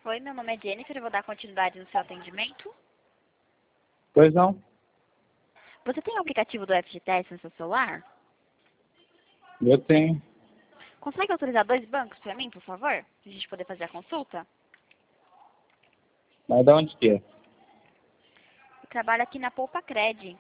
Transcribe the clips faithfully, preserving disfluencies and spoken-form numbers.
Oi, meu nome é Jennifer, eu vou dar continuidade no seu atendimento. Pois não? Você tem o aplicativo do F G T S no seu celular? Eu tenho. Consegue autorizar dois bancos para mim, por favor? Pra gente poder fazer a consulta? Mas de onde que é? Eu trabalho aqui na Poupa Cred.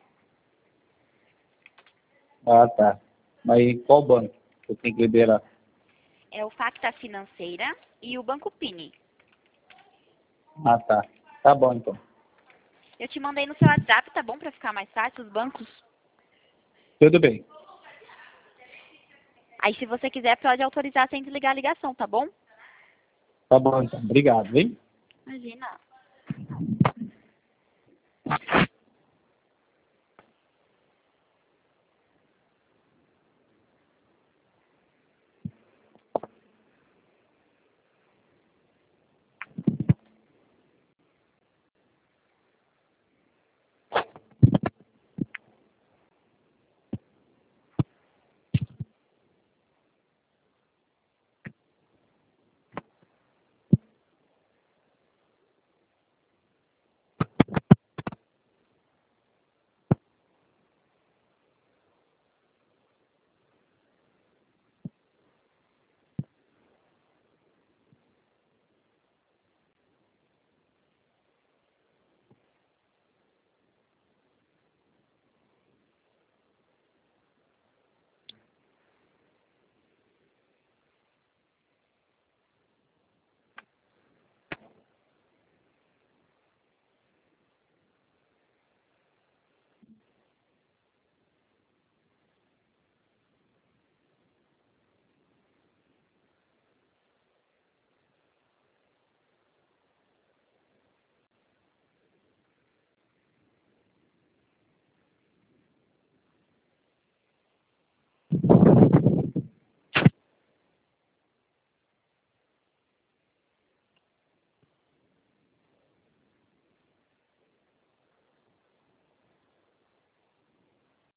Ah, tá. Mas qual banco que eu tenho que liberar? É o Facta Financeira e o Banco Pini. Ah, tá. Tá bom, então. Eu te mandei no seu WhatsApp, tá bom? Pra ficar mais fácil os bancos. Tudo bem. Aí, se você quiser, pode autorizar sem desligar a ligação, tá bom? Tá bom, então. Obrigado, hein? Imagina.